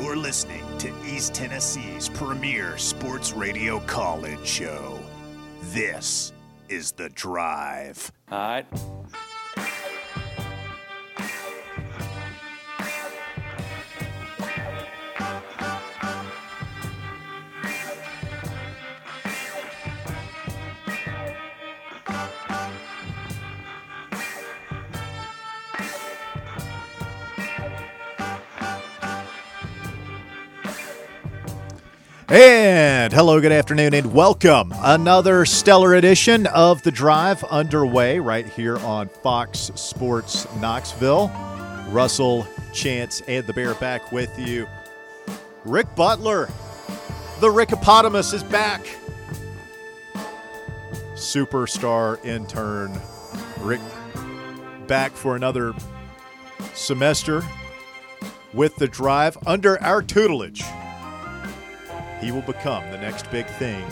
You're listening to East Tennessee's premier sports radio call-in show. This is The Drive. All right. And hello, good afternoon, and welcome. Another stellar edition of The Drive underway right here on Fox Sports Knoxville. Russell, Chance, and the Bear back with you. Rick Butler, the Rickopotamus, is back. Superstar intern Rick back for another semester with The Drive under our tutelage. He will become the next big thing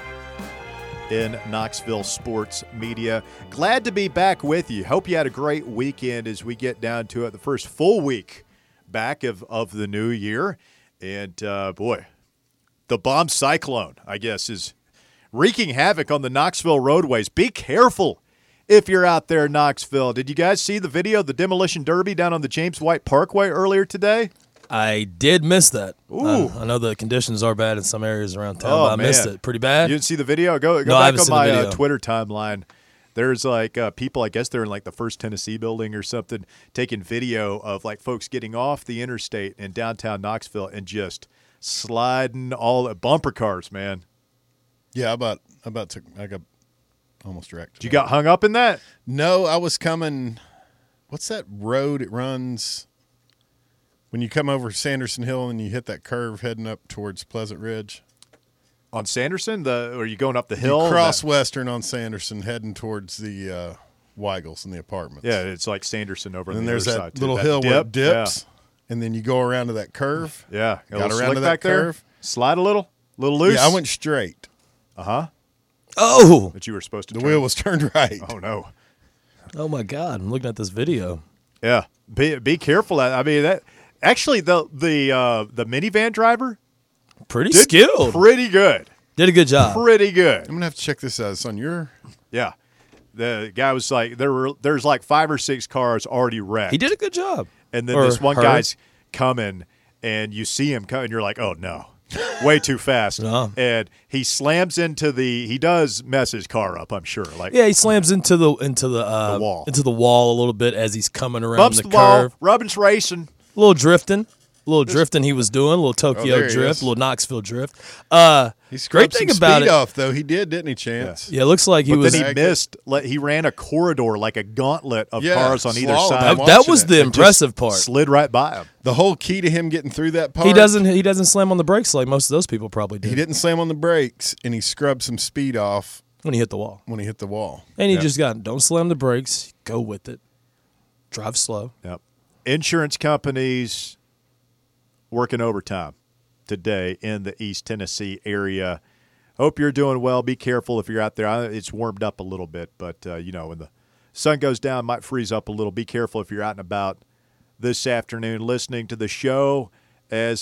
in Knoxville sports media. Glad to be back with you. Hope you had a great weekend as we get down to it. The first full week back of the new year. And, boy, the bomb cyclone, I guess, is wreaking havoc on the Knoxville roadways. Be careful if you're out there in Knoxville. Did you guys see the video of the demolition derby down on the James White Parkway earlier today? I did miss that. Ooh. I know the conditions are bad in some areas around town, Oh, but I man. missed it. Pretty bad? You didn't see the video? Go No, I back haven't on seen the my video. Twitter timeline. There's like people, I guess they're in like the First Tennessee building or something, taking video of like folks getting off the interstate in downtown Knoxville and just sliding all the bumper cars, man. Yeah, I got almost wrecked. You got hung up in that? No, I was coming. What's that road? It runs when you come over Sanderson Hill and you hit that curve heading up towards Pleasant Ridge. On Sanderson? Or are you going up the hill? You cross Western on Sanderson, heading towards the Weigels and the apartments. Yeah, it's like Sanderson over And on then the there's other that side, too. little That hill where it dip, dips, and then you go around to that curve. Yeah. Got little around slick to that back there? curve. Slide a little loose? Yeah, I went straight. Uh-huh. Oh! But you were supposed to The turn. wheel was turned right. Oh, no. Oh, my God. I'm looking at this video. Yeah, be careful. I mean, that actually the minivan driver Pretty did skilled. pretty good, Did a good job. pretty good. I'm gonna have to check this out. It's on your. Yeah, the guy was like, there's like 5 or 6 cars already wrecked. He did a good job. and then Or this one her. guy's coming, and you see him coming, and you're like, oh no, way too fast. No. And he slams into he does mess his car up, I'm sure. Like Yeah, he slams into the wall. into the wall a little bit as he's coming around bumps the the ball. curve. Rubin's racing. A little drifting he was doing. A little Tokyo there he drift, is. a little Knoxville drift. He Great scrubbed thing some about speed it. off though. He didn't he, Chance? Yeah, it looks like he But was. then he missed. He ran a corridor like a gauntlet of Yeah, cars on either slalom. side. I'm that watching was it. the It just impressive part. Slid right by him. The whole key to him getting through that part. He doesn't slam on the brakes like most of those people probably did He didn't slam on the brakes, and he scrubbed some speed off when he hit the wall. when he hit the wall. And he just don't slam the brakes, go with it. Drive slow. Yep. Insurance companies working overtime today in the East Tennessee area. Hope you're doing well. Be careful if you're out there. It's warmed up a little bit, but, when the sun goes down, it might freeze up a little. Be careful if you're out and about this afternoon listening to the show as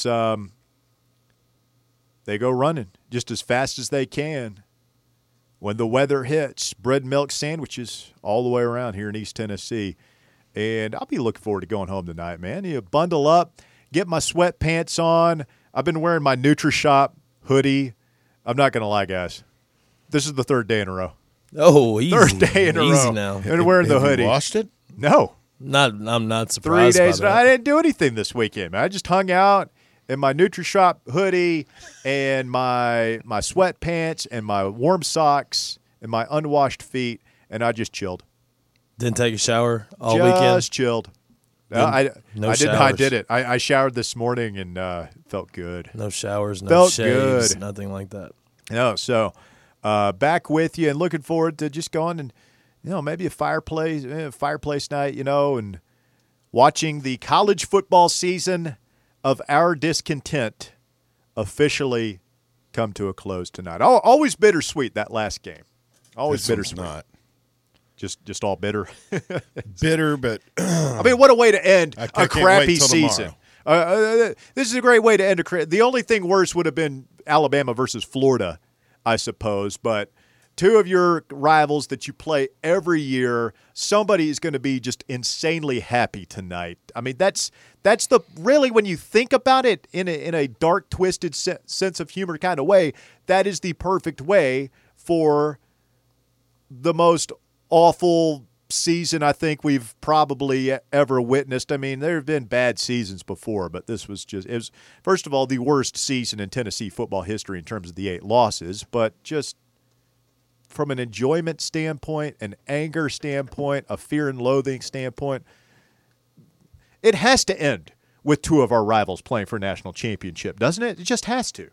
they go running just as fast as they can. When the weather hits, bread and milk sandwiches all the way around here in East Tennessee. And I'll be looking forward to going home tonight, man. You bundle up, get my sweatpants on. I've been wearing my NutriShop hoodie. I'm not going to lie, guys. This is the 3rd day in a row. Oh, easy. 3rd day in a easy row. now. Been wearing the Have you hoodie. washed it? No. I'm not 3 surprised. days. By I that. didn't do anything this weekend, man. I just hung out in my NutriShop hoodie and my sweatpants and my warm socks and my unwashed feet, and I just chilled. Didn't take a shower all Just weekend. chilled. No I didn't. I showers. did it. I showered this morning and felt good. No showers, no Felt shaves, good. nothing like that. So back with you and looking forward to just going and maybe a fireplace night, and watching the college football season of our discontent officially come to a close tonight. Always bittersweet, that last game. Always This one's bittersweet. not. Just all bitter. Bitter, but I mean, what a way to end I a can't crappy wait till season. tomorrow. This is a great way to end a career. The only thing worse would have been Alabama versus Florida, I suppose. But two of your rivals that you play every year, somebody is going to be just insanely happy tonight. I mean, that's the really, when you think about it in a dark, twisted sense of humor kind of way, that is the perfect way for the most awful season I think we've probably ever witnessed. I mean, there have been bad seasons before, but this was it was, first of all, the worst season in Tennessee football history in terms of the 8 losses, but just from an enjoyment standpoint, an anger standpoint, a fear and loathing standpoint, it has to end with two of our rivals playing for a national championship, doesn't it? It just has to.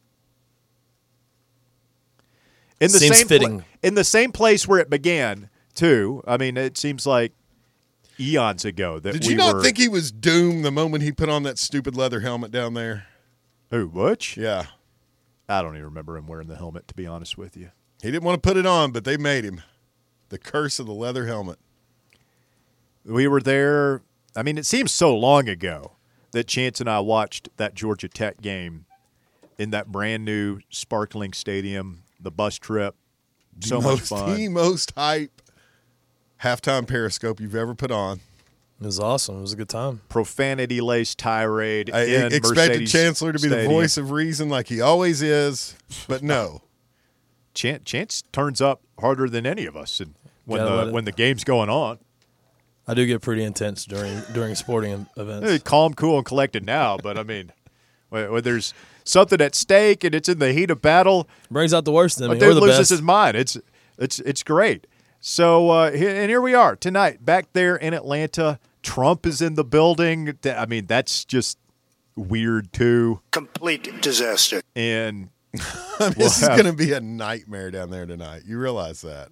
In the Seems same fitting. In the same place where it began, too. I mean, it seems like eons ago that Did you not think he was doomed the moment he put on that stupid leather helmet down there? Who, Butch? Yeah. I don't even remember him wearing the helmet, to be honest with you. He didn't want to put it on, but they made him. The curse of the leather helmet. We were there. I mean, it seems so long ago that Chance and I watched that Georgia Tech game in that brand new sparkling stadium, the bus trip. So much fun. The most hype halftime Periscope you've ever put on. It was awesome. It was a good time. Profanity-laced tirade I in expected Mercedes Chancellor to be Stadium. the voice of reason like he always is, but no. Chance turns up harder than any of us Gotta when the game's going on. I do get pretty intense during sporting events. Hey, calm, cool, and collected now, but I mean, when there's something at stake and it's in the heat of battle, Brings out the worst in me. but We're dude the loses best. his mind. It's great. So and here we are tonight, back there in Atlanta. Trump is in the building. I mean, that's just weird too. Complete disaster. And This is going to be a nightmare down there tonight. You realize that.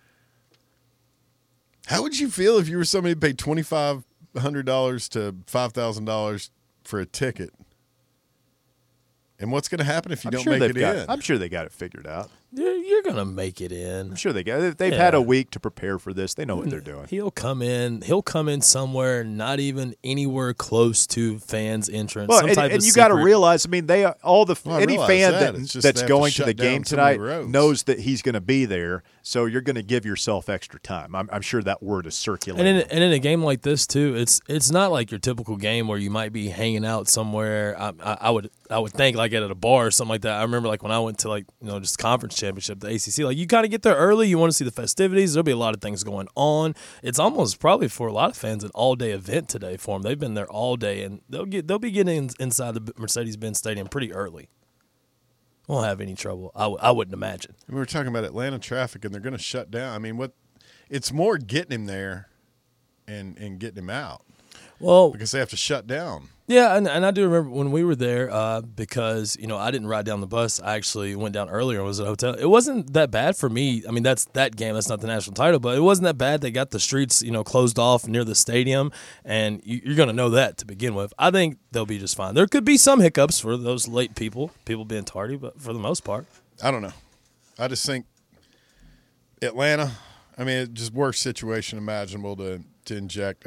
How would you feel if you were somebody who paid $2,500 to $5,000 for a ticket? And what's going to happen if you don't make it in? I'm sure they got it figured out. You're going to make it in. I'm sure they got it. They've Yeah. had a week to prepare for this. They know what they're doing. He'll come in somewhere not even anywhere close to fans' entrance. Well, Some and, type and of you got to secret- realize. I mean, Well, I any realize fan that. It's just that's they have to going to shut the down game so many tonight roads. knows that he's going to be there. So you're going to give yourself extra time. I'm sure that word is circulating. And in a game like this too, it's not like your typical game where you might be hanging out somewhere. I would think like at a bar or something like that. I remember like when I went to just conference championship, the ACC. Like you kind of get there early. You want to see the festivities. There'll be a lot of things going on. It's almost probably for a lot of fans an all day event today for them. They've been there all day, and they'll be getting inside the Mercedes-Benz Stadium pretty early. Won't have any trouble. I wouldn't imagine. We were talking about Atlanta traffic, and they're going to shut down. I mean, it's more getting him there and getting him out Well, because they have to shut down. yeah, and I do remember when we were there because, I didn't ride down the bus. I actually went down earlier and was at a hotel. It wasn't that bad for me. I mean, that's that game. That's not the national title, but it wasn't that bad. They got the streets, closed off near the stadium, and you're going to know that to begin with. I think they'll be just fine. There could be some hiccups for those late people being tardy, but for the most part. I don't know. I just think Atlanta, I mean, it's just worst situation imaginable to inject.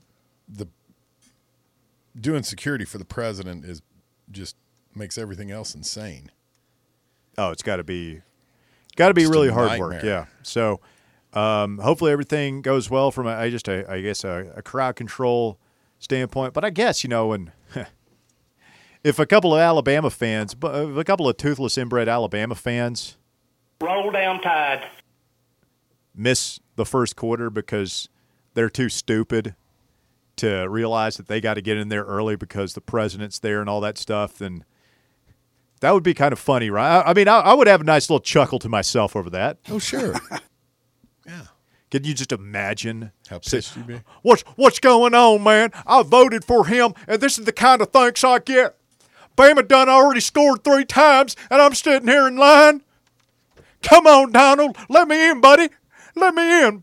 Doing security for the president is just makes everything else insane. Oh, it's got to be really a hard work. nightmare. Yeah. So hopefully everything goes well from I guess a crowd control standpoint. But I guess when if a couple of Alabama fans, a couple of toothless inbred Alabama fans, Roll down Tide. miss the first quarter because they're too stupid to realize that they got to get in there early because the president's there and all that stuff, then that would be kind of funny, right? I mean, I would have a nice little chuckle to myself over that. Oh, sure. Yeah. Could you just imagine How pissed you'd be? what's going on, man? I voted for him, and this is the kind of thanks I get. Bama done already scored 3 times, and I'm sitting here in line. Come on, Donald. Let me in, buddy. Let me in.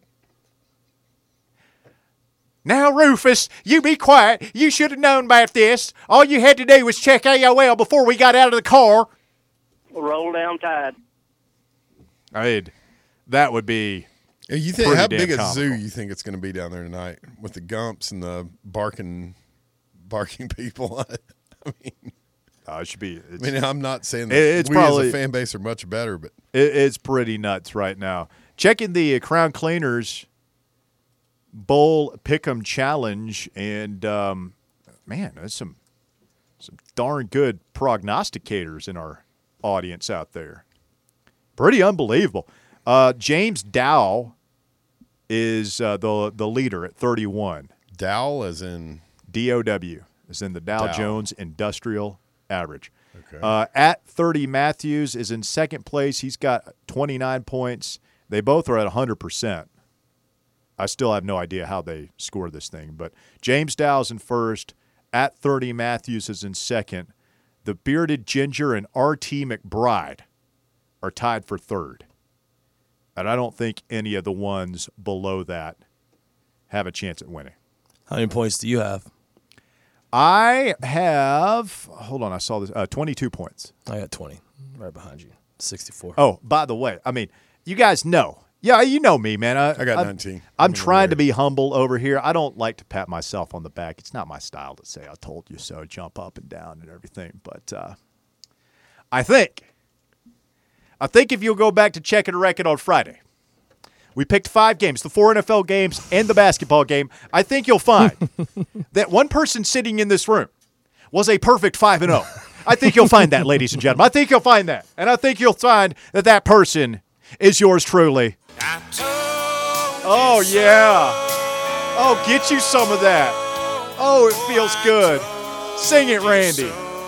Now, Rufus, you be quiet. You should have known about this. All you had to do was check AOL before we got out of the car. Roll down Tide. I mean, that would be You think pretty how damn big a comical. zoo you think it's going to be down there tonight with the Gumps and the barking barking people. It should be. I'm not saying that It's we probably, as a fan base are much better, but it's pretty nuts right now. Checking the Crown Cleaners Bowl Pick'em Challenge, and man, there's some darn good prognosticators in our audience out there. Pretty unbelievable. James Dow is the leader at 31. Dow as in DOW is in the Dow Jones Industrial Average. Okay. At 30, Matthews is in second place. He's got 29 points. They both are at 100%. I still have no idea how they score this thing, but James Dow's in first. At 30, Matthews is in second. The Bearded Ginger and R.T. McBride are tied for third. And I don't think any of the ones below that have a chance at winning. How many points do you have? I have, hold on, I saw this, 22 points. I got 20, right behind you, 64. Oh, by the way, you guys know. Yeah, you know me, man. I got 19. I'm trying to be humble over here. I don't like to pat myself on the back. It's not my style to say I told you so, jump up and down and everything. But I think if you'll go back to checking the record on Friday, we picked 5 games, the 4 NFL games and the basketball game. I think you'll find that one person sitting in this room was a perfect 5-0. I think you'll find that, ladies and gentlemen. I think you'll find that. And I think you'll find that person is yours truly. Oh, yeah. Oh, get you some of that. Oh, it feels good. Sing it, Randy.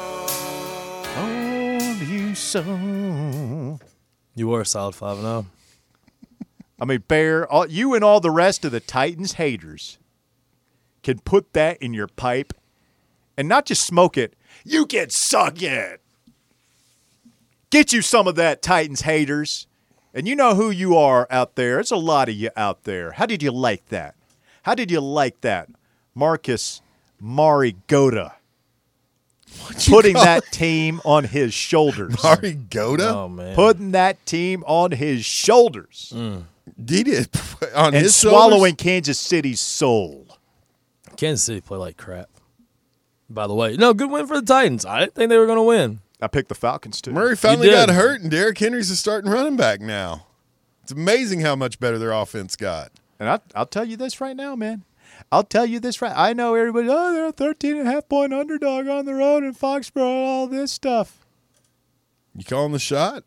Oh, you so. You were a solid 5-0. Bear, you and all the rest of the Titans haters can put that in your pipe and not just smoke it. You can suck it. Get you some of that, Titans haters. And you know who you are out there. There's a lot of you out there. How did you like that? How did you like that? Marcus Mariota putting that team on his shoulders. Mariota? Oh, man. Putting that team on his shoulders. Did it on and his swallowing shoulders? Kansas City's soul. Kansas City play like crap. By the way, no, good win for the Titans. I didn't think they were going to win. I picked the Falcons, too. Murray finally got hurt, and Derrick Henry's a starting running back now. It's amazing how much better their offense got. And I'll tell you this right now, man. I know everybody, they're a 13.5-point underdog on the road in Foxborough, all this stuff. You calling the shot?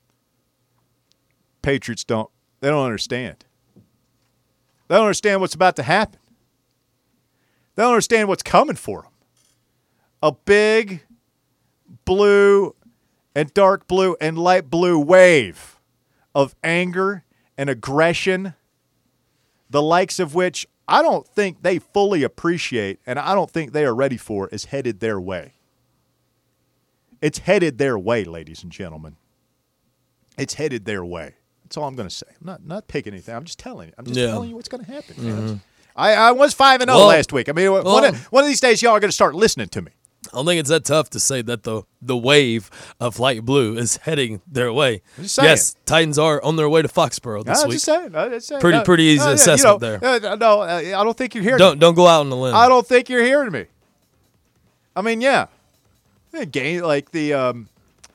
Patriots don't understand. They don't understand what's about to happen. They don't understand what's coming for them. A big blue and dark blue and light blue wave of anger and aggression, the likes of which I don't think they fully appreciate and I don't think they are ready for, is headed their way. It's headed their way, ladies and gentlemen. It's headed their way. That's all I'm going to say. I'm not picking anything. I'm just telling you. I'm just telling you what's going to happen. Mm-hmm. I was 5-0 last week. One of these days, y'all are going to start listening to me. I don't think it's that tough to say that the wave of light blue is heading their way. Yes, Titans are on their way to Foxborough this week. Just saying. Pretty easy assessment there. No, I don't think you're hearing me. Don't go out on the limb. I don't think you're hearing me. Yeah. The game, like the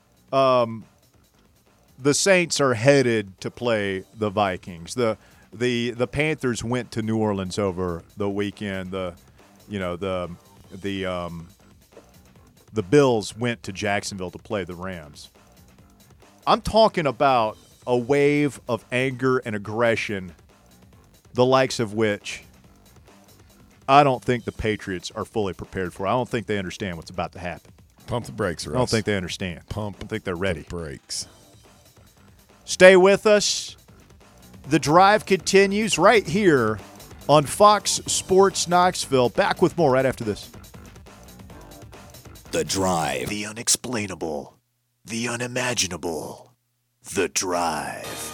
Saints are headed to play the Vikings. The Panthers went to New Orleans over the weekend. The Bills went to Jacksonville to play the Rams. I'm talking about a wave of anger and aggression, the likes of which I don't think the Patriots are fully prepared for. I don't think they understand what's about to happen. Pump the brakes, Russ. I don't think they understand. I don't think they're ready. The brakes. Stay with us. The drive continues right here on Fox Sports Knoxville. Back with more right after this. The Drive. The unexplainable. The unimaginable. The Drive.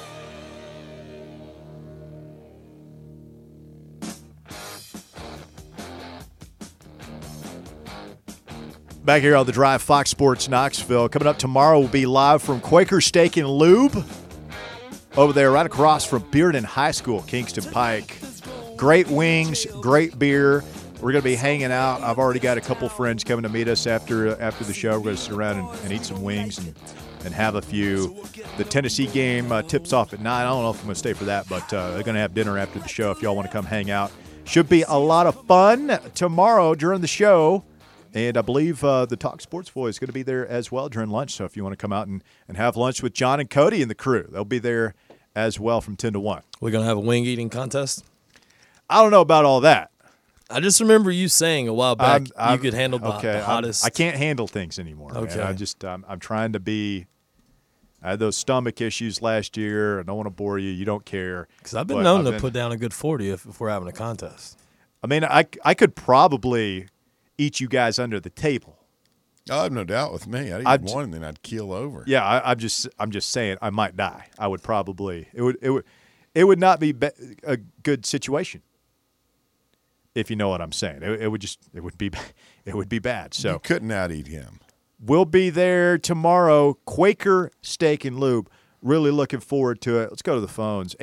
Back here on The Drive, Fox Sports Knoxville. Coming up tomorrow, we'll be live from Quaker Steak and Lube over there right across from Bearden High School, Kingston Pike. Great wings, great beer, We're going to be hanging out. I've already got a couple friends coming to meet us after the show. We're going to sit around and eat some wings and have a few. The Tennessee game tips off at 9. I don't know if I'm going to stay for that, but they're going to have dinner after the show if y'all want to come hang out. Should be a lot of fun tomorrow during the show. And I believe the Talk Sports Boys is going to be there as well during lunch. So if you want to come out and have lunch with John and Cody and the crew, they'll be there as well from 10 to 1. We're going to have a wing eating contest? I don't know about all that. I just remember you saying a while back you could handle the hottest. I can't handle things anymore. Okay. Man. I'm trying to be. I had those stomach issues last year. I don't want to bore you. You don't care. Because I've been known to put down a good 40 if we're having a contest. I mean, I could probably eat you guys under the table. I have no doubt with me. I'd eat one and then I'd keel over. Yeah, I'm just saying I might die. I would probably it would not be a good situation. If you know what I'm saying, it would be bad. So you couldn't out eat him. We'll be there tomorrow. Quaker Steak and Lube. Really looking forward to it. Let's go to the phones.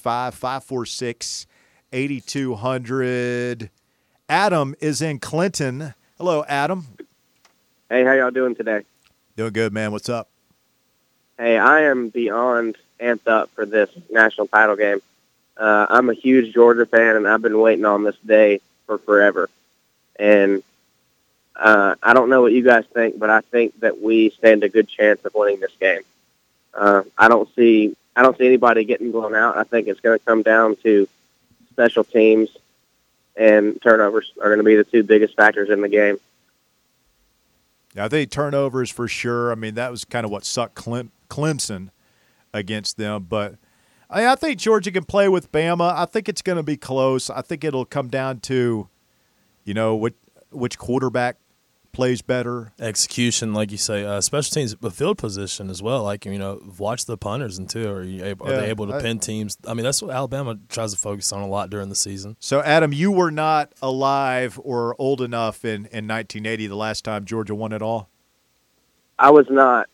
865-546-8200. Adam is in Clinton. Hello, Adam. Hey, how y'all doing today? Doing good, man. What's up? Hey, I am beyond amped up for this national title game. I'm a huge Georgia fan, and I've been waiting on this day for forever. And I don't know what you guys think, but I think that we stand a good chance of winning this game. I don't see anybody getting blown out. I think it's going to come down to special teams, and turnovers are going to be the two biggest factors in the game. Yeah, I think turnovers for sure. I mean, that was kind of what sucked Clemson against them, but I think Georgia can play with Bama. I think it's going to be close. I think it'll come down to, which quarterback plays better. Execution, like you say, special teams, but field position as well. Like, watch the punters and too. Are they able to pin teams? I mean, that's what Alabama tries to focus on a lot during the season. So, Adam, you were not alive or old enough in 1980, the last time Georgia won it all? I was not.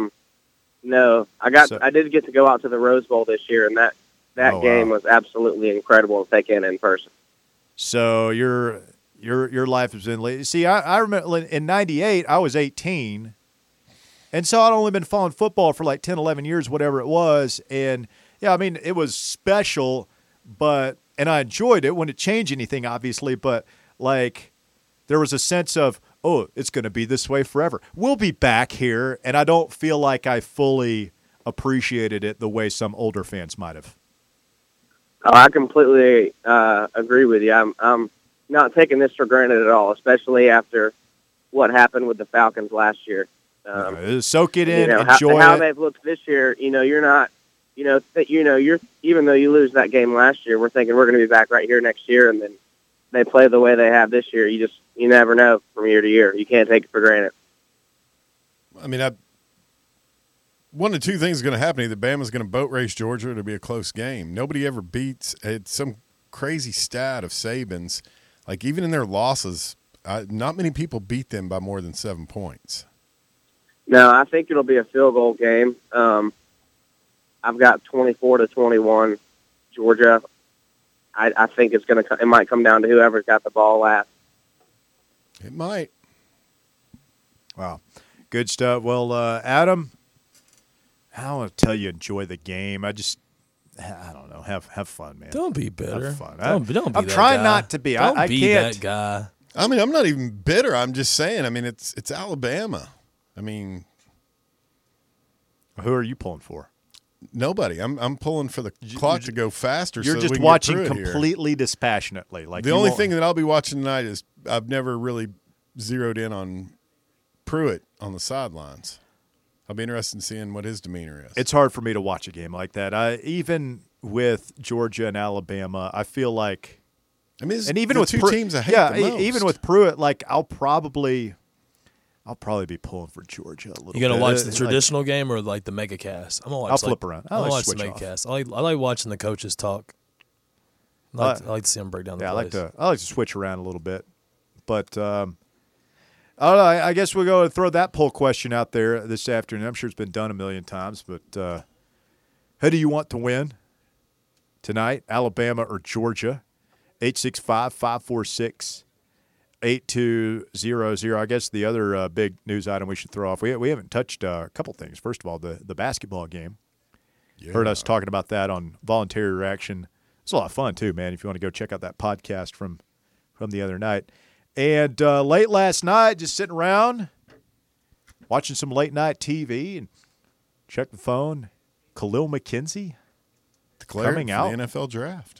No, I did get to go out to the Rose Bowl this year, and that game was absolutely incredible to take in person. So your life has been late. See, I remember in 98, I was 18, and so I'd only been following football for like 10, 11 years, whatever it was. And, yeah, I mean, it was special, and I enjoyed it. Wouldn't change anything, obviously, but, like, there was a sense of, oh, it's going to be this way forever. We'll be back here, and I don't feel like I fully appreciated it the way some older fans might have. Oh, I completely agree with you. I'm not taking this for granted at all, especially after what happened with the Falcons last year. Soak it in, enjoy how it. they've looked this year. You're not. You're even though you lose that game last year, we're thinking we're going to be back right here next year, and then they play the way they have this year. You never know from year to year. You can't take it for granted. I mean, one of two things is going to happen. Either Bama's going to boat race Georgia, or it'll be a close game. Nobody ever beats. It's some crazy stat of Saban's. Like, even in their losses, not many people beat them by more than 7 points. No, I think it'll be a field goal game. I've got 24-21 Georgia. I think it might come down to whoever's got the ball last. It might. Wow. Good stuff. Well, Adam, I want to tell you, enjoy the game. I don't know. Have fun, man. Don't be bitter. Have fun. Don't be I'm that trying guy. not to be. Don't I be can't. that guy. I mean, I'm not even bitter. I'm just saying. I mean, it's Alabama. I mean, Who are you pulling for? nobody. I'm pulling for the clock to go faster. You're so just we can watching get through it completely dispassionately. Like the only thing that I'll be watching tonight is I've never really zeroed in on Pruitt on the sidelines. I'll be interested in seeing what his demeanor is. It's hard for me to watch a game like that. Even with Georgia and Alabama, I feel like, I mean, and even the with two teams I hate the most. even with Pruitt, like I'll probably be pulling for Georgia a little bit. You gonna watch the traditional game or like the mega cast? I'm gonna watch. I'll flip around. I'm gonna watch the switch mega off. cast. I like watching the coaches talk. I like to see them break down the plays. I like to switch around a little bit, but I don't know. I guess we'll go and throw that poll question out there this afternoon. I'm sure it's been done a million times, but who do you want to win tonight, Alabama or Georgia? 865-546-8200. 8200. I guess the other big news item we should throw off. We haven't touched a couple things. First of all, the basketball game. Yeah. Heard us talking about that on Voluntary Reaction. It's a lot of fun too, man. If you want to go check out that podcast from the other night. And late last night, just sitting around watching some late night TV and check the phone. Khalil McKenzie Declared coming for out. the NFL draft.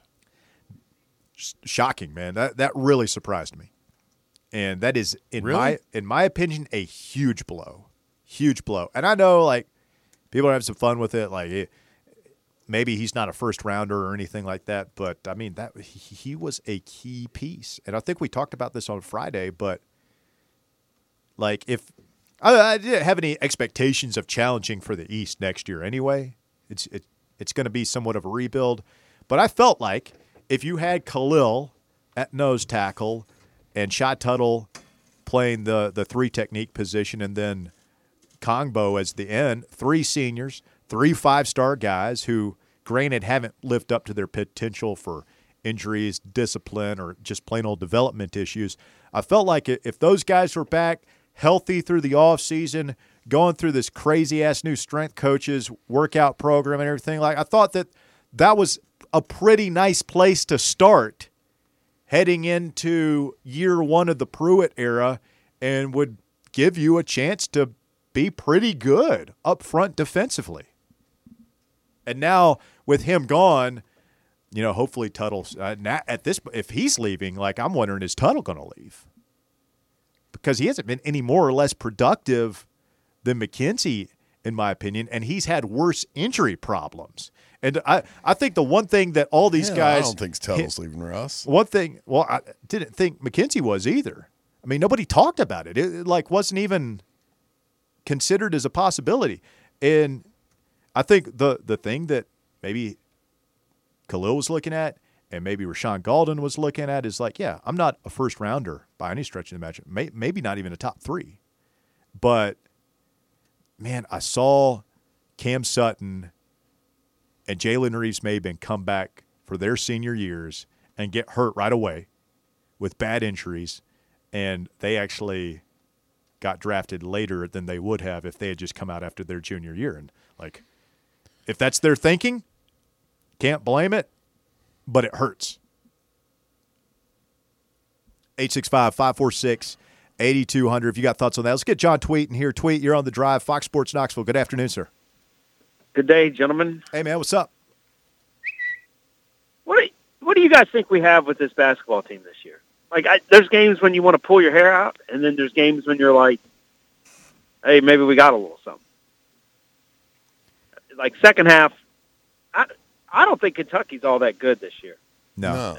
Shocking, man. That really surprised me. And that is, in my opinion, a huge blow. Huge blow. And I know, like, people are having some fun with it. Like, maybe he's not a first-rounder or anything like that. But, I mean, that he was a key piece. And I think we talked about this on Friday. But, like, if I didn't have any expectations of challenging for the East next year anyway. It's going to be somewhat of a rebuild. But I felt like if you had Khalil at nose tackle and Shot Tuttle playing the three technique position and then Kongbo as the end, three seniors, 3 5-star guys who, granted, haven't lived up to their potential for injuries, discipline, or just plain old development issues. I felt like if those guys were back healthy through the offseason, going through this crazy-ass new strength coaches workout program and everything, like I thought that was a pretty nice place to start heading into year one of the Pruitt era and would give you a chance to be pretty good up front defensively. And now with him gone, hopefully Tuttle's if he's leaving, like I'm wondering, is Tuttle going to leave? Because he hasn't been any more or less productive than McKenzie, in my opinion, and he's had worse injury problems. And I think the one thing that all these guys – I don't think Tuttle's leaving Russ. One thing – well, I didn't think McKenzie was either. I mean, nobody talked about it. It wasn't even considered as a possibility. And I think the thing that maybe Khalil was looking at and maybe Rashawn Golden was looking at is like, yeah, I'm not a first-rounder by any stretch of the imagination. Maybe not even a top 3. But, man, I saw Cam Sutton and Jalen Reeves-Maybin come back for their senior years and get hurt right away with bad injuries, and they actually got drafted later than they would have if they had just come out after their junior year. And, like, if that's their thinking, can't blame it, but it hurts. 865-546-8200 if you got thoughts on that. Let's get John Tweet in here. Tweet, you're on the drive. Fox Sports Knoxville. Good afternoon, sir. Good day, gentlemen. Hey, man, what's up? What do you guys think we have with this basketball team this year? Like, there's games when you want to pull your hair out, and then there's games when you're like, hey, maybe we got a little something. Like, second half, I don't think Kentucky's all that good this year. No.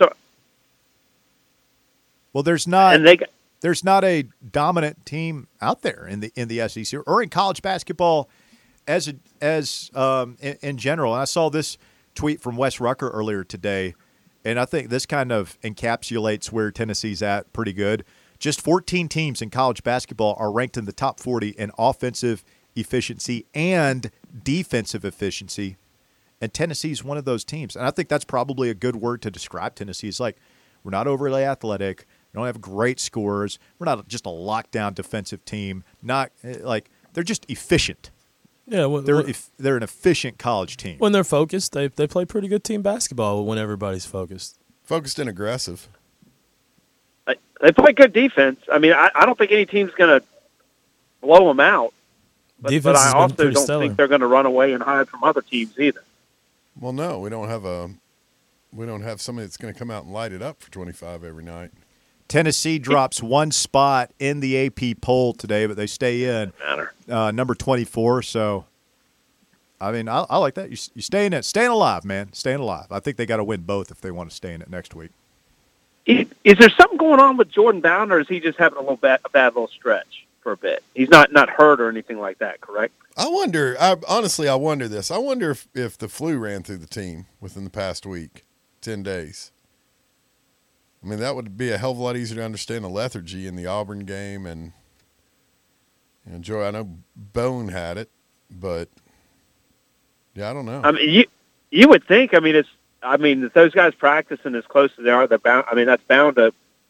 Well, there's not a dominant team out there in the SEC or in college basketball as in general. And I saw this tweet from Wes Rucker earlier today, and I think this kind of encapsulates where Tennessee's at pretty good. Just 14 teams in college basketball are ranked in the top 40 in offensive efficiency and defensive efficiency, and Tennessee's one of those teams. And I think that's probably a good word to describe Tennessee. It's like, we're not overly athletic. We don't have great scores. We're not just a lockdown defensive team. Not like they're just efficient. Yeah, they're an efficient college team. When they're focused, they play pretty good team basketball when everybody's focused. Focused and aggressive. They play good defense. I mean, I don't think any team's going to blow them out. But I also don't think they're going to run away and hide from other teams either. Well, no, we don't have somebody that's going to come out and light it up for 25 every night. Tennessee drops one spot in the AP poll today, but they stay in number 24. So, I mean, I like that. You staying alive, man. Staying alive. I think they got to win both if they want to stay in it next week. Is there something going on with Jordan Bound, or is he just having a bad little stretch for a bit? He's not hurt or anything like that, correct? I wonder. I wonder this. I wonder if the flu ran through the team within the past week, 10 days. I mean, that would be a hell of a lot easier to understand the lethargy in the Auburn game. And Joey, I know Bone had it, but yeah, I don't know. I mean, you would think. I mean, if those guys practicing as close as they are, they're bound. I mean, that's bound to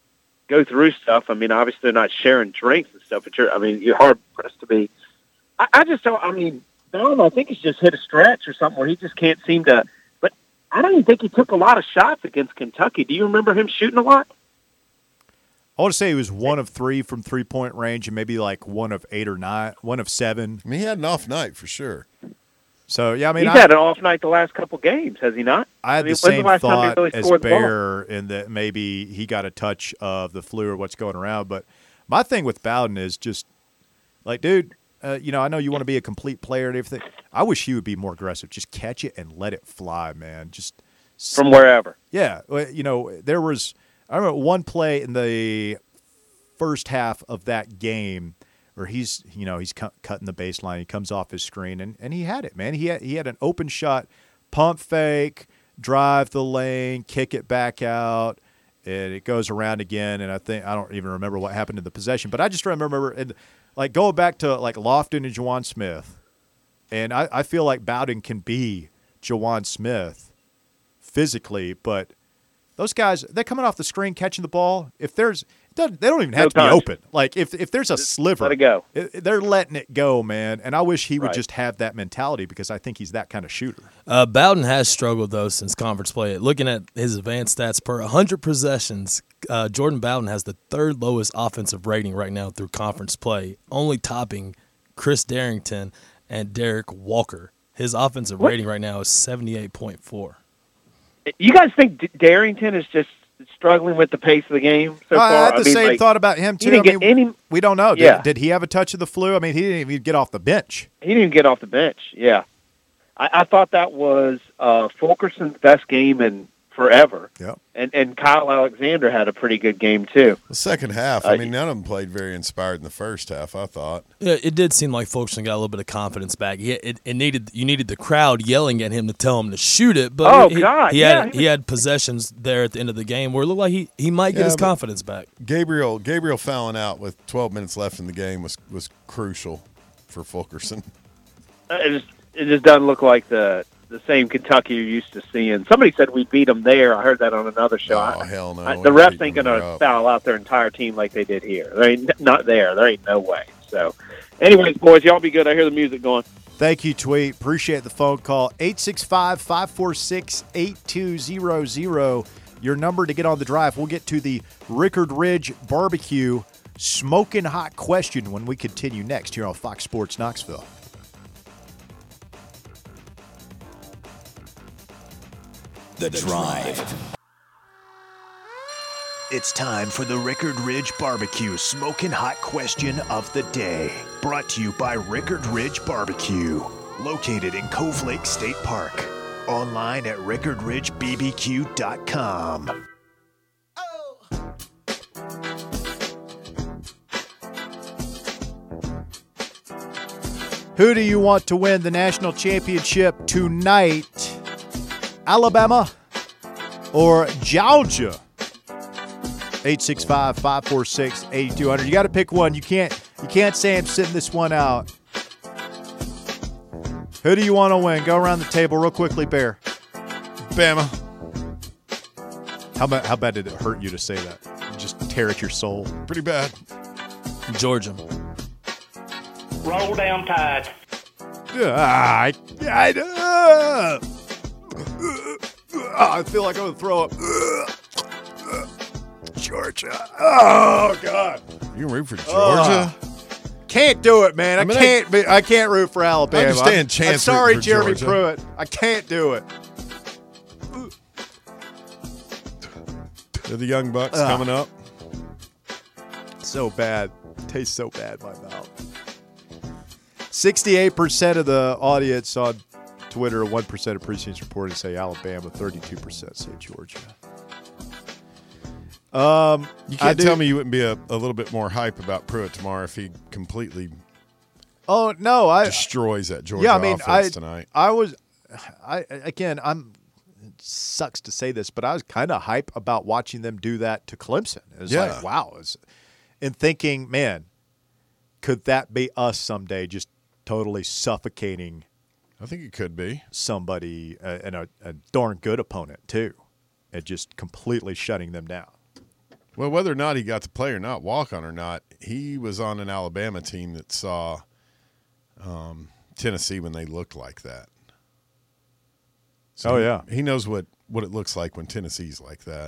go through stuff. I mean, obviously they're not sharing drinks and stuff, but you're hard pressed to be. I just don't. I mean, Bowden, I think he's just hit a stretch or something where he just can't seem to. But I don't even think he took a lot of shots against Kentucky. Do you remember him shooting a lot? I want to say he was 1 of 3 from 3-point range, and maybe like 1 of 8 or 9, 1 of 7. I mean, he had an off night for sure. So yeah, I mean, he's had an off night the last couple games, has he not? I had the same thought as Bear in that maybe he got a touch of the flu or what's going around. But my thing with Bowden is just like, dude, I know you want to be a complete player and everything. I wish he would be more aggressive. Just catch it and let it fly, man. Just from wherever. Yeah, there was. I remember one play in the first half of that game where he's cutting the baseline. He comes off his screen, and he had it, man. He had an open shot, pump fake, drive the lane, kick it back out, and it goes around again. And I don't even remember what happened in the possession, but I just remember going back to like Lofton and Juwan Smith, and I feel like Bowden can be Juwan Smith physically, but those guys, they're coming off the screen, catching the ball. They don't even have to be open. Like, if there's a sliver, let it go. They're letting it go, man. And I wish he would just have that mentality because I think he's that kind of shooter. Bowden has struggled, though, since conference play. Looking at his advanced stats per 100 possessions, Jordan Bowden has the third lowest offensive rating right now through conference play, only topping Chris Darrington and Derek Walker. His offensive rating right now is 78.4. You guys think Darrington is just struggling with the pace of the game so far? I had the same thought about him, too. We don't know. Yeah. Did he have a touch of the flu? I mean, he didn't even get off the bench. He didn't even get off the bench, yeah. I thought that was Fulkerson's best game in forever. Yep. And Kyle Alexander had a pretty good game, too. The second half, none of them played very inspired in the first half, I thought. Yeah, it did seem like Fulkerson got a little bit of confidence back. You needed the crowd yelling at him to tell him to shoot it, but he had possessions there at the end of the game where it looked like he might get his confidence back. Gabriel fouling out with 12 minutes left in the game was crucial for Fulkerson. It just doesn't look like the same Kentucky you're used to seeing. Somebody said we beat them there. I heard that on another show. Oh, hell no. The refs ain't going to foul out their entire team like they did here. They ain't not there. There ain't no way. So, anyways, boys, y'all be good. I hear the music going. Thank you, Tweet. Appreciate the phone call. 865-546-8200. Your number to get on the drive. We'll get to the Rickard Ridge Barbecue Smoking Hot Question when we continue next here on Fox Sports Knoxville. The Drive. It's time for the Rickard Ridge Barbecue Smoking Hot Question of the Day. Brought to you by Rickard Ridge Barbecue. Located in Cove Lake State Park. Online at rickardridgebbq.com. Who do you want to win the national championship tonight? Alabama or Georgia? 865-546-8200. You got to pick one. You can't say I'm sitting this one out. Who do you want to win? Go around the table real quickly, Bear. Bama. How bad did it hurt you to say that? Just tear at your soul. Pretty bad. Georgia. Roll down Tide. I feel like I'm going to throw up. Georgia. Oh, God. You can root for Georgia? Can't do it, man. I can't root for Alabama. I understand chance. I'm sorry, for Jeremy Georgia. Pruitt. I can't do it. They're the Young Bucks coming up. So bad. Tastes so bad in my mouth. 68% of the audience on Twitter, 1% of precincts reported say Alabama, 32% say Georgia. You can't tell me you wouldn't be a little bit more hype about Pruitt tomorrow if he completely destroys that Georgia offense tonight. It sucks to say this, but I was kind of hype about watching them do that to Clemson. It was like, wow. And thinking, man, could that be us someday just totally suffocating I think it could be somebody and a darn good opponent too, and just completely shutting them down. Well, whether or not he got to play or not, walk on or not, he was on an Alabama team that saw Tennessee when they looked like that. So Oh, yeah. he knows what it looks like when Tennessee's like that.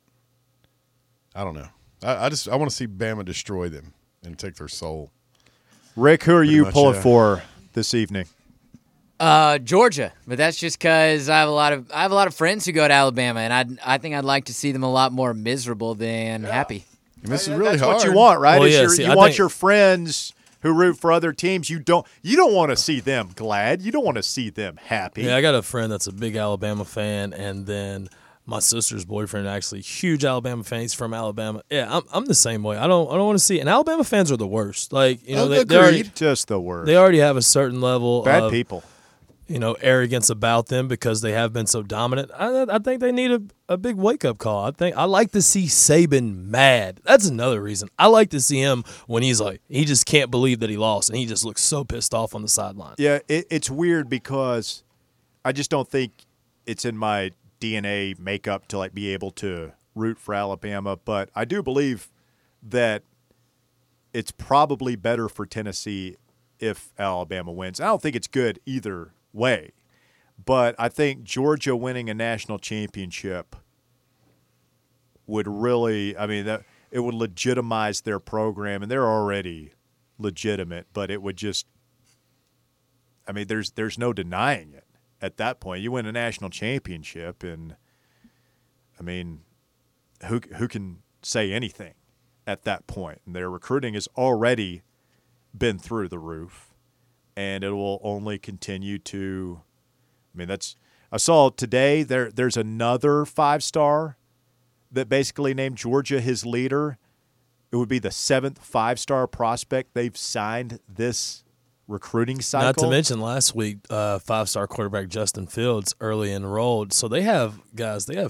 I don't know. I want to see Bama destroy them and take their soul. Rick, who are you much, pulling yeah. for this evening? Georgia, but that's just because I have a lot of friends who go to Alabama, and I think I'd like to see them a lot more miserable than happy. And this is really That's hard. what you want, right? Well, Is yeah, your- see, you I want think- your friends who root for other teams. You don't want to see them glad. You don't want to see them happy. Yeah, I got a friend that's a big Alabama fan, and then my sister's boyfriend actually huge Alabama fan. He's from Alabama. Yeah, I'm the same way. I don't want to see. And Alabama fans are the worst. Like they already Just the worst. they already have a certain level Bad of people. Arrogance about them because they have been so dominant. I think they need a big wake up call. I like to see Saban mad. That's another reason. I like to see him when he's like he just can't believe that he lost and he just looks so pissed off on the sideline. Yeah, it's weird because I just don't think it's in my DNA makeup to like be able to root for Alabama, but I do believe that it's probably better for Tennessee if Alabama wins. I don't think it's good either way, but I think Georgia winning a national championship would really, that it would legitimize their program, and they're already legitimate, but it would just, there's no denying it. At that point, you win a national championship, and who can say anything at that point? And their recruiting has already been through the roof, and it will only continue to. I saw today there's another 5-star that basically named Georgia his leader. It would be the 7th 5-star prospect they've signed this recruiting cycle. Not to mention last week, 5-star quarterback Justin Fields early enrolled. So they have 3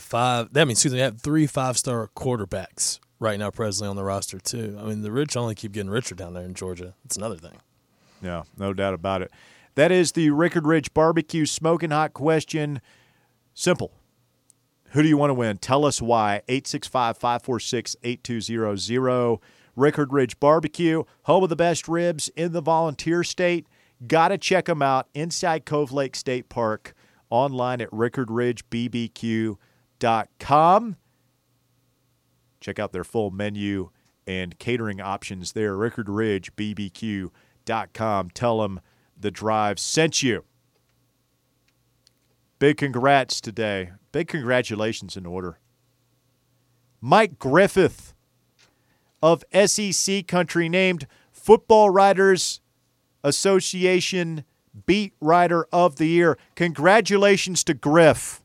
5-star quarterbacks right now presently on the roster too. The rich only keep getting richer down there in Georgia. It's another thing. Yeah, no doubt about it. That is the Rickard Ridge Barbecue Smoking Hot question. Simple. Who do you want to win? Tell us why. 865-546-8200. Rickard Ridge Barbecue, home of the best ribs in the Volunteer State. Got to check them out inside Cove Lake State Park, online at rickardridgebbq.com. Check out their full menu and catering options there, rickardridgebbq.com. Tell them the drive sent you. Big congrats today. Big congratulations in order. Mike Griffith of SEC Country named Football Writers Association Beat Writer of the Year. Congratulations to Griff.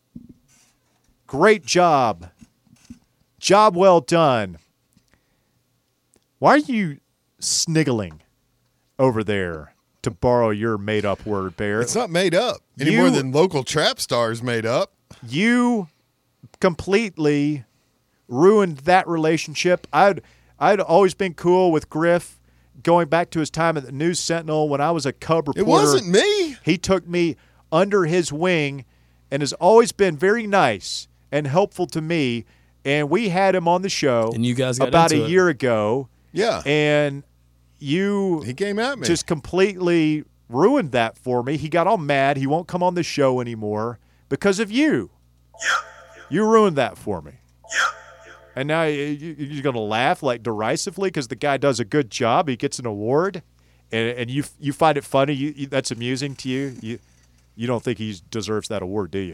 Great job. Job well done. Why are you sniggling over there, to borrow your made-up word, Bear? It's not made up any more than local trap stars made up. You completely ruined that relationship. I'd always been cool with Griff going back to his time at the News Sentinel when I was a Cub reporter. It wasn't me. He took me under his wing and has always been very nice and helpful to me. And we had him on the show And you guys got about into a it. year ago. Yeah. And He came at me. just completely ruined that for me. He got all mad. He won't come on the show anymore because of you. You ruined that for me. And now you're going to laugh like derisively because the guy does a good job. He gets an award, and you find it funny. That's amusing to you. You don't think he deserves that award, do you?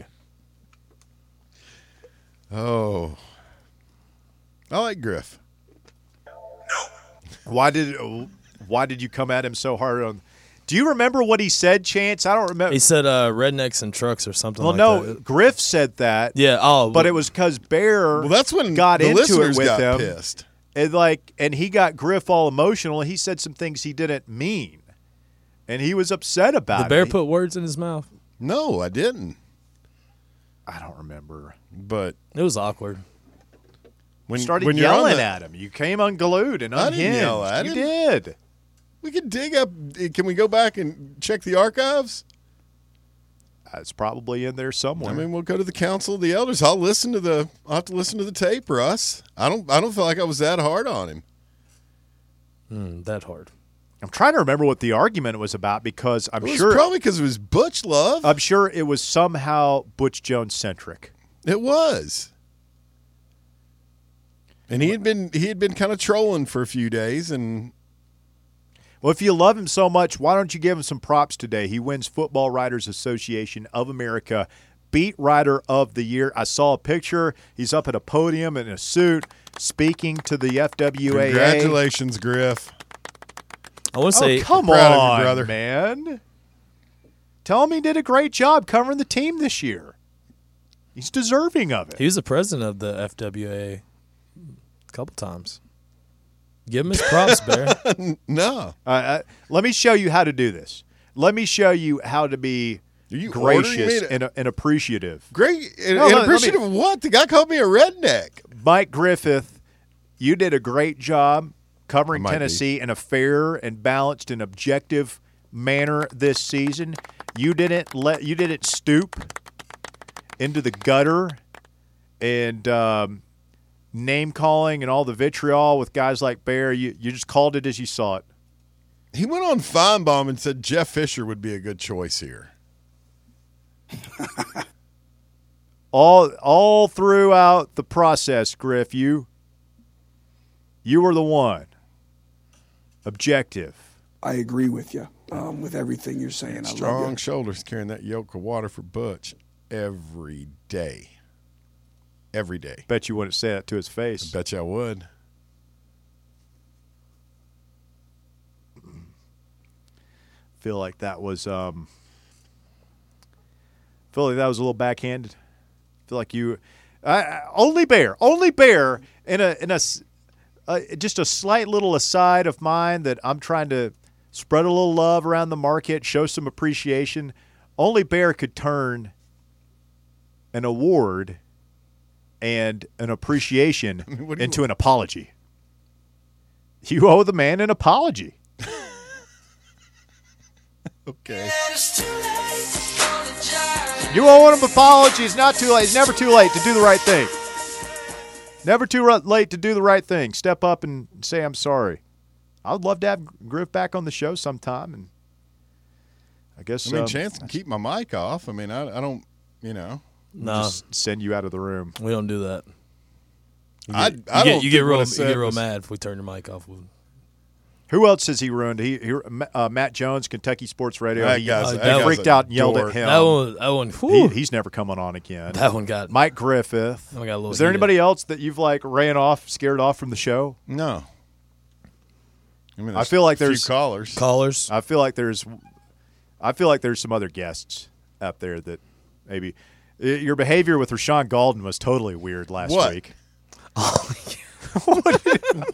Oh. I like Griff. Why did you come at him so hard on? Do you remember what he said, Chance? I don't remember. He said rednecks and trucks or something Well, like no, that. Griff said that. Yeah, but it was because Bear. Well, that's when got the into it listeners with got him. pissed. And he got Griff all emotional, and he said some things he didn't mean, and he was upset about the bear it. put words in his mouth. No, I didn't. I don't remember. But It was awkward. when Started when you're on yelling the- at him. You came unglued and I unhinged. didn't yell at you him. did. We can dig up. Can we go back and check the archives? It's probably in there somewhere. I mean, we'll go to the council of the elders. I'll have to listen to the tape, Russ. I don't feel like I was that hard on him. That hard. I'm trying to remember what the argument was about because It was probably because it was Butch love. I'm sure it was somehow Butch Jones centric. It was. And he had been kind of trolling for a few days, and well, if you love him so much, why don't you give him some props today? He wins Football Writers Association of America Beat Writer of the Year. I saw a picture. He's up at a podium in a suit speaking to the FWAA. Congratulations, Griff. I want to say, come proud of on, you, brother. man. Tell him he did a great job covering the team this year. He's deserving of it. he was the president of the FWA a couple times. Give him his props, Bear. No. Let me show you how to do this. Let me show you how to be Are you ordering gracious me to- and appreciative. Great. And No, let me- appreciative of what? The guy called me a redneck. Mike Griffith, you did a great job covering I might Tennessee in a fair and balanced and objective manner this season. You didn't stoop into the gutter and name calling and all the vitriol with guys like Bear. You just called it as you saw it. He went on Feinbaum and said Jeff Fisher would be a good choice here. All throughout the process, Griff, you were the one. Objective. I agree with you with everything you're saying. I love Strong you. shoulders carrying that yoke of water for Butch every day. Every day. Bet you wouldn't say that to his face. Bet you I would. Feel like that was a little backhanded. Feel like you only Bear in a just a slight little aside of mine that I'm trying to spread a little love around the market, show some appreciation. Only Bear could turn an award and an appreciation into an apology. You owe the man an apology. Okay. You owe him apology. It's not too late. It's never too late to do the right thing. Never too late to do the right thing. Step up and say, I'm sorry. I would love to have Griff back on the show sometime. And I guess Chance can keep my mic off. I mean, I don't, No, just send you out of the room. we don't do that. You You get real mad if we turn your mic off. Who else has he ruined? Matt Jones, Kentucky Sports Radio. That He guy's freaked out and yelled dork. at him. That one. Whew, He's never coming on again. that one got. Mike Griffith. That one got a little Is there heated. anybody else that you've ran off, scared off from the show? No. I mean, I feel like a few there's Callers. I feel like there's some other guests out there that maybe your behavior with Rashawn Golden was totally weird last week. What?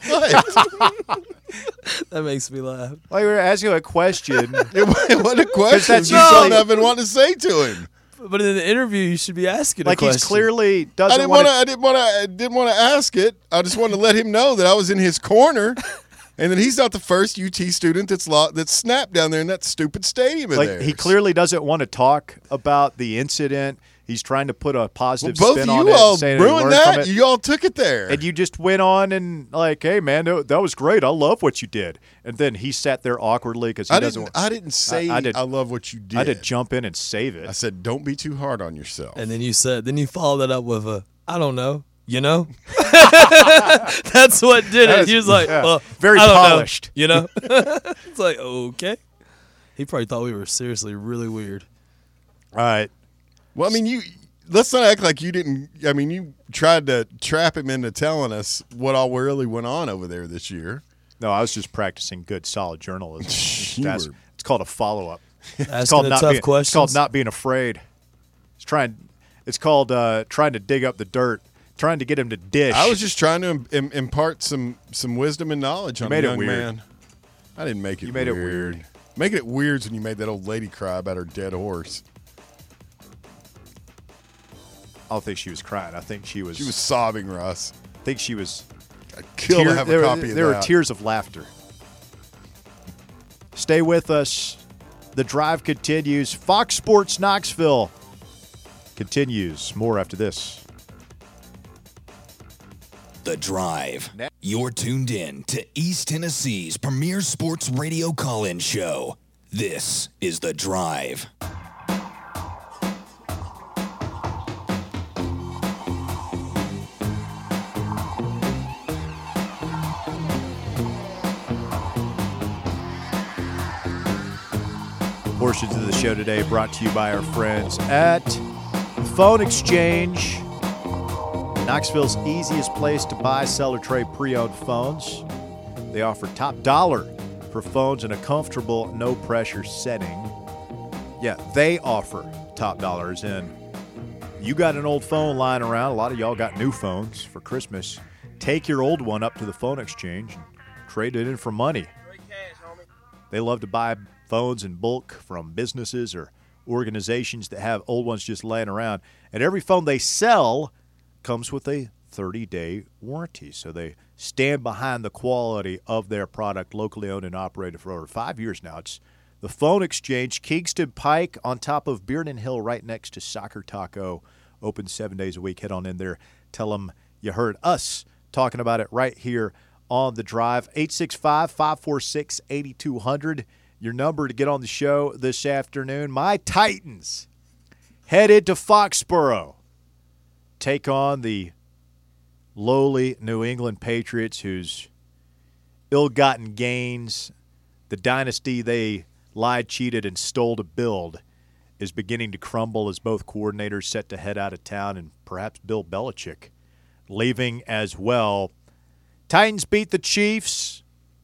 That makes me laugh. Like we were asking a question. What a question. That's That's all usually- I've been wanting to say to him. But in the interview, you should be asking Like a question. he's clearly I doesn't didn't want want to. I didn't want to ask it. I just wanted to let him know that I was in his corner, and that he's not the first UT student that's snapped down there in that stupid stadium. Of Like theirs. he clearly doesn't want to talk about the incident. He's trying to put a positive Both of spin on you it. all and saying he ruined learned from that. it. You all took it there. And you just went on and hey man, that was great. I love what you did. And then he sat there awkwardly because he doesn't. I didn't say I love what you did. I had to jump in and save it. I said, don't be too hard on yourself. And then you followed that up with I don't know. You know? That's what did it. He was like, well, very I don't polished. Know, you know? It's like, okay. He probably thought we were seriously really weird. All right. Well, I mean, let's not act like you didn't. I mean, you tried to trap him into telling us what all really went on over there this year. No, I was just practicing good, solid journalism. You were- It's called a follow-up. Asking the tough questions. It's called not being afraid. It's called trying to dig up the dirt, trying to get him to dish. I was just trying to impart some wisdom and knowledge on a made it young weird. man. I didn't make it. You made it weird. Making it weird is when you made that old lady cry about her dead horse. I don't think she was crying. I think she was. She was sobbing, Russ. I think she was. I'd kill to have a copy of There that. were tears of laughter. Stay with us. The Drive continues. Fox Sports Knoxville continues. More after this. The Drive. You're tuned in to East Tennessee's premier sports radio call-in show. This is The Drive. Portions of the show today brought to you by our friends at Phone Exchange, Knoxville's easiest place to buy, sell, or trade pre-owned phones. They offer top dollar for phones in a comfortable, no-pressure setting. Yeah, they offer top dollars. And you got an old phone lying around. A lot of y'all got new phones for Christmas. Take your old one up to the Phone Exchange and trade it in for money. They love to buy phones in bulk from businesses or organizations that have old ones just laying around. And every phone they sell comes with a 30-day warranty. So they stand behind the quality of their product, locally owned and operated for over 5 years now. It's the Phone Exchange, Kingston Pike on top of Bearden Hill right next to Soccer Taco. Open 7 days a week. Head on in there. Tell them you heard us talking about it right here on The Drive. 865-546-8200. Your number to get on the show this afternoon. My Titans headed to Foxborough. Take on the lowly New England Patriots, whose ill-gotten gains, the dynasty they lied, cheated, and stole to build, is beginning to crumble as both coordinators set to head out of town, and perhaps Bill Belichick leaving as well. Titans beat the Chiefs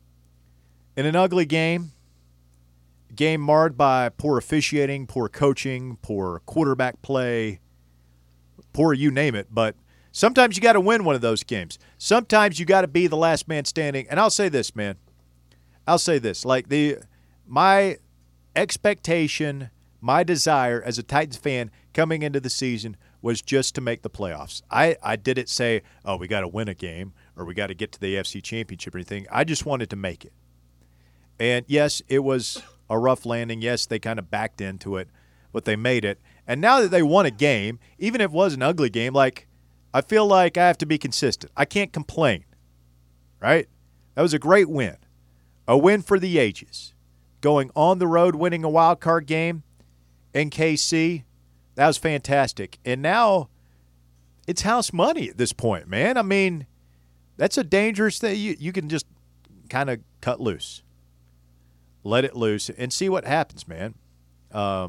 in an ugly game. Game marred by poor officiating, poor coaching, poor quarterback play, poor you name it. But sometimes you got to win one of those games. Sometimes you got to be the last man standing. And I'll say this, man. I'll say this. Like my expectation, my desire as a Titans fan coming into the season was just to make the playoffs. I didn't say, oh, we got to win a game or we got to get to the AFC Championship or anything. I just wanted to make it. And, yes, it was a rough landing. Yes, they kind of backed into it, but they made it. And now that they won a game, even if it was an ugly game, like I feel like I have to be consistent. I can't complain, right? That was a great win, a win for the ages. Going on the road, winning a wild card game in KC, that was fantastic. And now it's house money at this point, man. I mean, that's a dangerous thing. You can just kind of cut loose. Let it loose and see what happens, man. I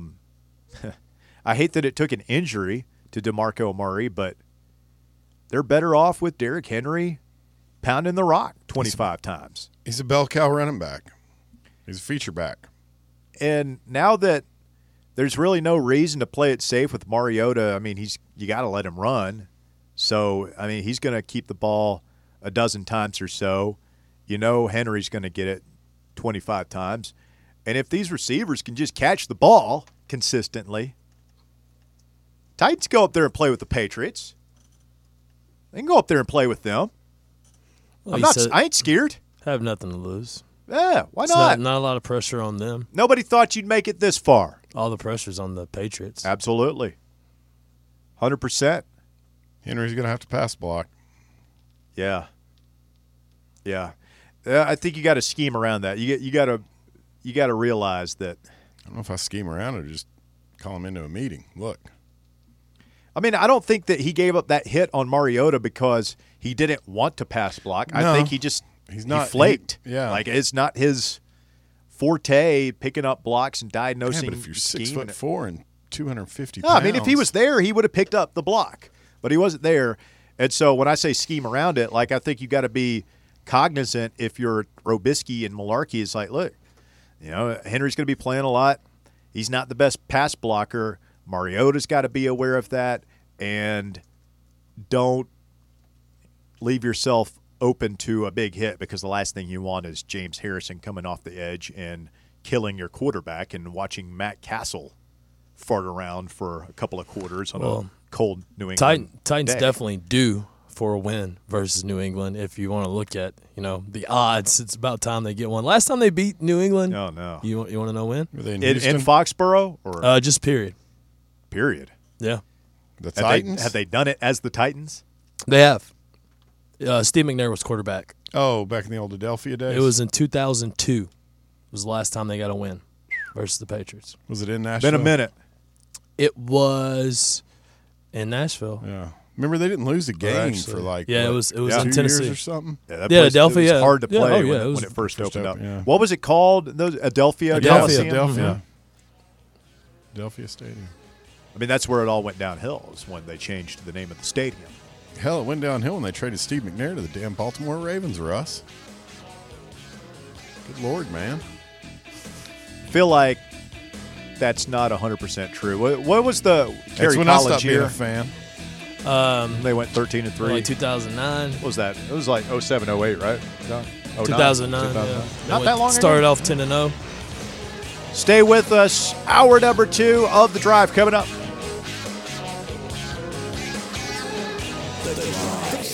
hate that it took an injury to DeMarco Murray, but they're better off with Derrick Henry pounding the rock 25 times. He's a bell cow running back. He's a feature back. And now that there's really no reason to play it safe with Mariota, I mean, you got to let him run. So, I mean, he's going to keep the ball a dozen times or so. You know Henry's going to get it 25 times. And if these receivers can just catch the ball consistently, Titans go up there and play with the Patriots. They can go up there and play with them. Well, I ain't scared. Have nothing to lose. Yeah, why not? Not a lot of pressure on them. Nobody thought you'd make it this far. All the pressure's on the Patriots. Absolutely. 100%. Henry's going to have to pass block. Yeah. Yeah. I think you got to scheme around that. You got to realize that. I don't know if I scheme around it or just call him into a meeting. Look. I mean, I don't think that he gave up that hit on Mariota because he didn't want to pass block. I think he flaked. Like it's not his forte picking up blocks and diagnosing. Yeah, but if you're 6'4" and 250 pounds. I mean, if he was there, he would have picked up the block, but he wasn't there. And so when I say scheme around it, like I think you got to be cognizant if you're Robisky and Malarkey. It's like, look, Henry's going to be playing a lot. He's not the best pass blocker. Mariota's got to be aware of that, and don't leave yourself open to a big hit because the last thing you want is James Harrison coming off the edge and killing your quarterback and watching Matt Castle fart around for a couple of quarters on a cold New England Titans day. definitely due for a win versus New England. If you want to look at, the odds, it's about time they get one. Last time they beat New England. Oh, no. You want to know when? Were they in In Houston? Foxborough? Or Just period. period? Yeah. The Titans? Have they done it as the Titans? They have. Steve McNair was quarterback. Oh, back in the old Adelphia days? It was in 2002. It was the last time they got a win versus the Patriots. Was it in Nashville? Been a minute. It was in Nashville. Yeah. Remember, they didn't lose a game for it was 2 in Tennessee years or something? That Yeah, place, Adelphia, it was hard to yeah. play Oh, yeah, when it first opened up. yeah. What was it called? Adelphia Coliseum? Adelphia. Adelphia Stadium. I mean, that's where it all went downhill, is when they changed the name of the stadium. Hell, it went downhill when they traded Steve McNair to the damn Baltimore Ravens, Russ. Good Lord, man. Feel like that's not 100% true. What was the Kerry That's when I College stopped being year? a fan. They went 13-3. Like 2009. What was that? It was like 07, 08, right? John? 09? 2009. Yeah. Not that long ago. Started off 10-0. Stay with us. Hour number 2 of The Drive coming up. The Drive.